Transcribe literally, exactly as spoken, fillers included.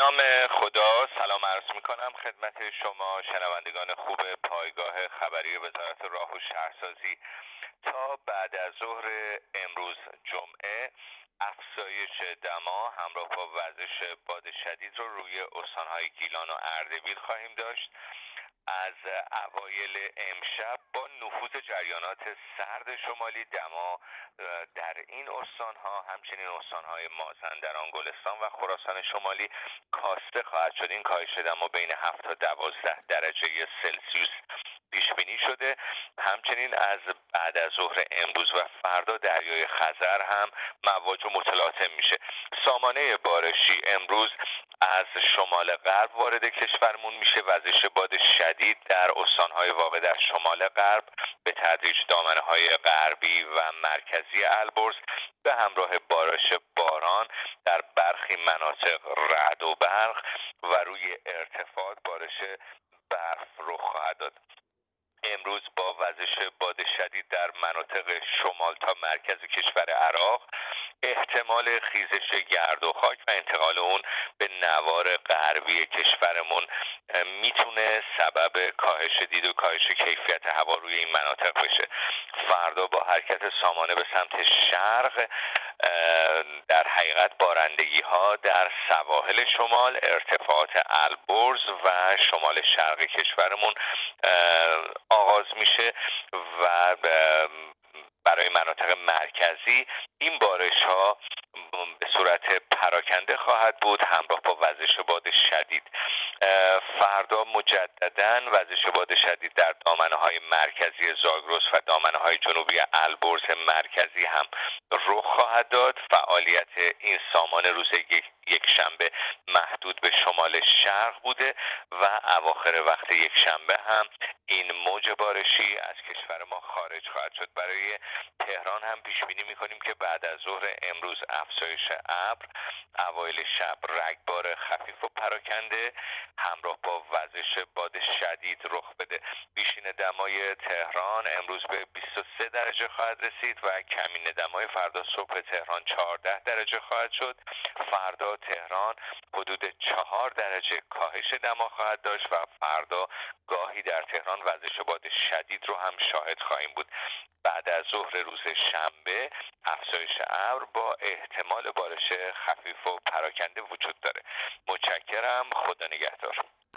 نام خدا سلام عرض می کنم خدمت شما شنوندگان خوب پایگاه خبری وزارت راه و شهرسازی. تا بعد از ظهر امروز جمعه افزایش دما همراه با وزش باد شدید رو روی استانهای گیلان و اردبیل خواهیم داشت. از اوایل امشب با نفوذ جریانات سرد شمالی دما در این استانها همچنین استانهای مازندران، گلستان و خراسان شمالی کاسته خواهد شد. این کاهش دما بین هفت تا دوازده درجه سلسیوس پیش بینی شده. همچنین از بعد از ظهر امروز و فردا دریای خزر هم مواج متلاطم میشه. سامانه بارشی امروز از شمال غرب وارد کشورمون میشه. وزش باد شدید در استانهای واقع در شمال غرب به تدریج دامنه‌های غربی و مرکزی البرز به همراه بارش باران در برخی مناطق رعد و برق و روی ارتفاعات بارش برف رخ خواهد داد. امروز با وزش باد شدید در مناطق شمال تا مرکز کشور عراق احتمال خیزش گرد و خاک و انتقال اون به نوار غربی کشورمون میتونه سبب کاهش دید و کاهش کیفیت هوا روی این مناطق بشه. فردا با حرکت سامانه به سمت شرق در حقیقت بارندگی ها در سواحل شمال، ارتفاعات البرز و شمال شرقی کشورمون آغاز میشه و برای مناطق مرکزی این بارش ها به صورت پراکنده خواهد بود همراه با وزش باد شدید. فردا مجددا وزش باد شدید در دامنه های مرکزی زاگرس و دامنه های جنوبی البرز مرکزی هم رخ خواهد داد. فعالیت این سامانه روز یک شنبه محدود به شمال شرق بوده و اواخر وقت یک شنبه هم این موج بارشی از کشور ما خارج خواهد شد. برای تهران هم پیش بینی می‌کنیم که بعد از ظهر امروز افزایش ابر، اوایل شب رگبار خفیف و پراکنده همراه با وزش باد شدید رخ بده. بیشین دمای تهران امروز به بیست و سه درجه خواهد رسید و کمین دمای فردا صبح تهران چهارده درجه خواهد شد. فردا تهران حدود چهار درجه کاهش دما خواهد داشت و فردا گاهی در تهران وزش باد شدید رو هم شاهد خواهیم بود. بعد از ظهر روز شنبه افزایش ابر با احتمال بارش خفیف و پراکنده وجود داره. متشکرم. خدا نگهدار.